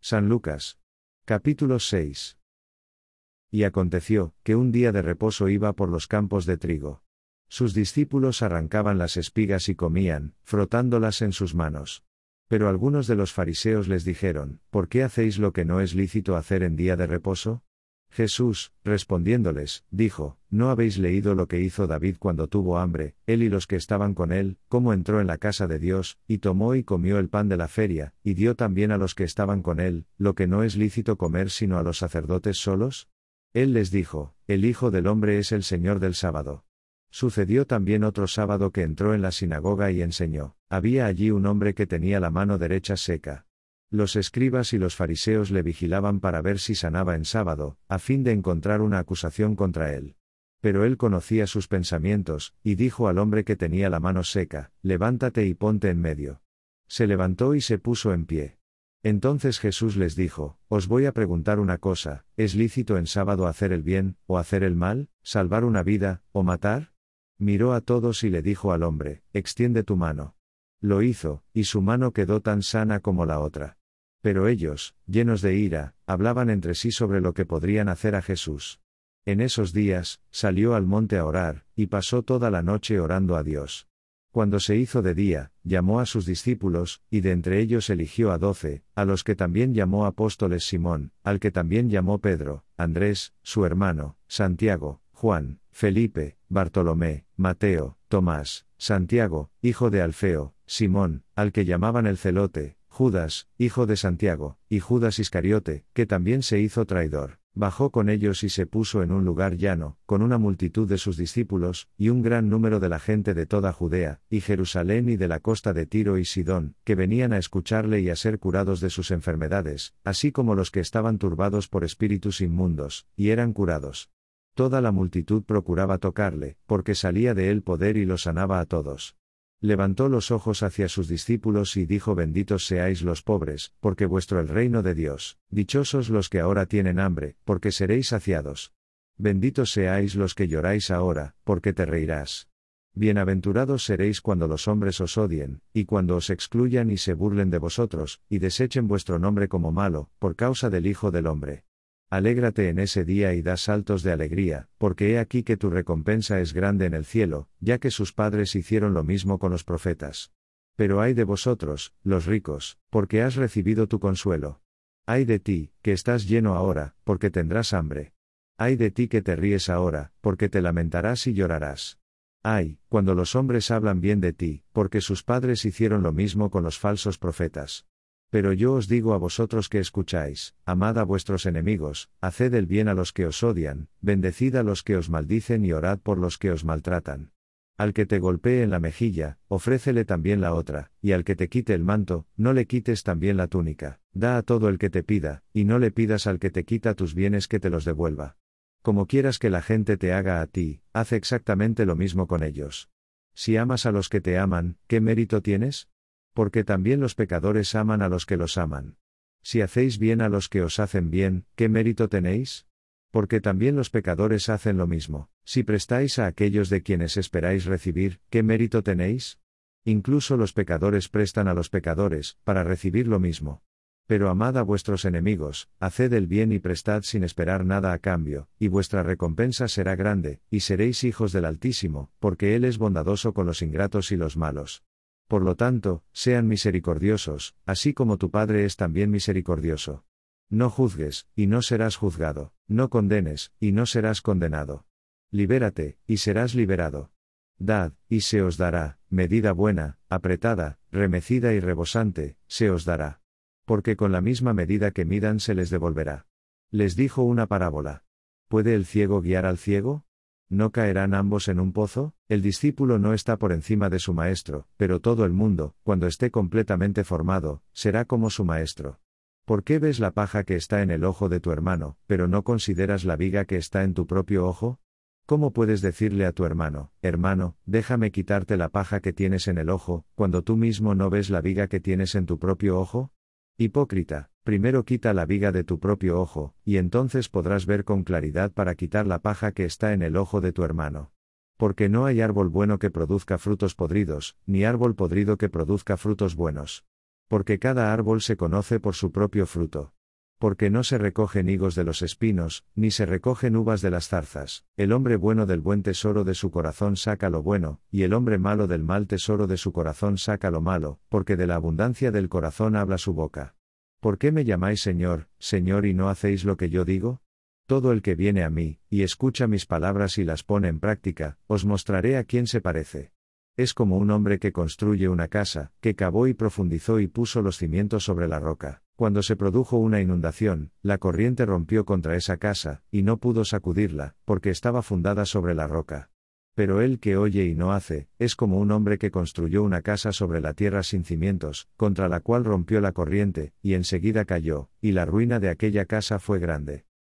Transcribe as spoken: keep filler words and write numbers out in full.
San Lucas. Capítulo seis. Y aconteció, que un día de reposo iba por los campos de trigo. Sus discípulos arrancaban las espigas y comían, frotándolas en sus manos. Pero algunos de los fariseos les dijeron, ¿por qué hacéis lo que no es lícito hacer en día de reposo? Jesús, respondiéndoles, dijo, ¿no habéis leído lo que hizo David cuando tuvo hambre, él y los que estaban con él, cómo entró en la casa de Dios, y tomó y comió el pan de la feria, y dio también a los que estaban con él, lo que no es lícito comer sino a los sacerdotes solos? Él les dijo, el Hijo del Hombre es el Señor del sábado. Sucedió también otro sábado que entró en la sinagoga y enseñó. Había allí un hombre que tenía la mano derecha seca. Los escribas y los fariseos le vigilaban para ver si sanaba en sábado, a fin de encontrar una acusación contra él. Pero él conocía sus pensamientos, y dijo al hombre que tenía la mano seca, levántate y ponte en medio. Se levantó y se puso en pie. Entonces Jesús les dijo, os voy a preguntar una cosa, ¿es lícito en sábado hacer el bien, o hacer el mal, salvar una vida, o matar? Miró a todos y le dijo al hombre, extiende tu mano. Lo hizo, y su mano quedó tan sana como la otra. Pero ellos, llenos de ira, hablaban entre sí sobre lo que podrían hacer a Jesús. En esos días, salió al monte a orar, y pasó toda la noche orando a Dios. Cuando se hizo de día, llamó a sus discípulos, y de entre ellos eligió a doce, a los que también llamó apóstoles Simón, al que también llamó Pedro, Andrés, su hermano, Santiago, Juan, Felipe, Bartolomé, Mateo, Tomás, Santiago, hijo de Alfeo, Simón, al que llamaban el Celote, Judas, hijo de Santiago, y Judas Iscariote, que también se hizo traidor. Bajó con ellos y se puso en un lugar llano, con una multitud de sus discípulos, y un gran número de la gente de toda Judea, y Jerusalén y de la costa de Tiro y Sidón, que venían a escucharle y a ser curados de sus enfermedades, así como los que estaban turbados por espíritus inmundos, y eran curados. Toda la multitud procuraba tocarle, porque salía de él poder y lo sanaba a todos. Levantó los ojos hacia sus discípulos y dijo: benditos seáis los pobres, porque vuestro el reino de Dios. Dichosos los que ahora tienen hambre, porque seréis saciados. Benditos seáis los que lloráis ahora, porque te reirás. Bienaventurados seréis cuando los hombres os odien, y cuando os excluyan y se burlen de vosotros, y desechen vuestro nombre como malo, por causa del Hijo del Hombre. Alégrate en ese día y da saltos de alegría, porque he aquí que tu recompensa es grande en el cielo, ya que sus padres hicieron lo mismo con los profetas. Pero ay de vosotros, los ricos, porque has recibido tu consuelo. Ay de ti, que estás lleno ahora, porque tendrás hambre. Ay de ti que te ríes ahora, porque te lamentarás y llorarás. Ay, cuando los hombres hablan bien de ti, porque sus padres hicieron lo mismo con los falsos profetas. Pero yo os digo a vosotros que escucháis, amad a vuestros enemigos, haced el bien a los que os odian, bendecid a los que os maldicen y orad por los que os maltratan. Al que te golpee en la mejilla, ofrécele también la otra, y al que te quite el manto, no le quites también la túnica. Da a todo el que te pida, y no le pidas al que te quita tus bienes que te los devuelva. Como quieras que la gente te haga a ti, haz exactamente lo mismo con ellos. Si amas a los que te aman, ¿qué mérito tienes? Porque también los pecadores aman a los que los aman. Si hacéis bien a los que os hacen bien, ¿qué mérito tenéis? Porque también los pecadores hacen lo mismo. Si prestáis a aquellos de quienes esperáis recibir, ¿qué mérito tenéis? Incluso los pecadores prestan a los pecadores, para recibir lo mismo. Pero amad a vuestros enemigos, haced el bien y prestad sin esperar nada a cambio, y vuestra recompensa será grande, y seréis hijos del Altísimo, porque Él es bondadoso con los ingratos y los malos. Por lo tanto, sean misericordiosos, así como tu Padre es también misericordioso. No juzgues, y no serás juzgado, no condenes, y no serás condenado. Libérate, y serás liberado. Dad, y se os dará, medida buena, apretada, remecida y rebosante, se os dará. Porque con la misma medida que midan se les devolverá. Les dijo una parábola. ¿Puede el ciego guiar al ciego? ¿No caerán ambos en un pozo? El discípulo no está por encima de su maestro, pero todo el mundo, cuando esté completamente formado, será como su maestro. ¿Por qué ves la paja que está en el ojo de tu hermano, pero no consideras la viga que está en tu propio ojo? ¿Cómo puedes decirle a tu hermano, hermano, déjame quitarte la paja que tienes en el ojo, cuando tú mismo no ves la viga que tienes en tu propio ojo? Hipócrita, primero quita la viga de tu propio ojo, y entonces podrás ver con claridad para quitar la paja que está en el ojo de tu hermano. Porque no hay árbol bueno que produzca frutos podridos, ni árbol podrido que produzca frutos buenos. Porque cada árbol se conoce por su propio fruto. Porque no se recogen higos de los espinos, ni se recogen uvas de las zarzas. El hombre bueno del buen tesoro de su corazón saca lo bueno, y el hombre malo del mal tesoro de su corazón saca lo malo, porque de la abundancia del corazón habla su boca. ¿Por qué me llamáis Señor, Señor y no hacéis lo que yo digo? Todo el que viene a mí, y escucha mis palabras y las pone en práctica, os mostraré a quién se parece. Es como un hombre que construye una casa, que cavó y profundizó y puso los cimientos sobre la roca. Cuando se produjo una inundación, la corriente rompió contra esa casa, y no pudo sacudirla, porque estaba fundada sobre la roca. Pero el que oye y no hace, es como un hombre que construyó una casa sobre la tierra sin cimientos, contra la cual rompió la corriente, y enseguida cayó, y la ruina de aquella casa fue grande.